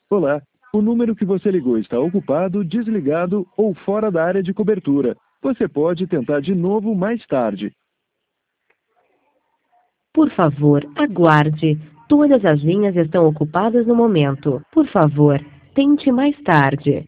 Olá, o número que você ligou está ocupado, desligado ou fora da área de cobertura. Você pode tentar de novo mais tarde. Por favor, aguarde. Todas as linhas estão ocupadas no momento. Por favor, tente mais tarde.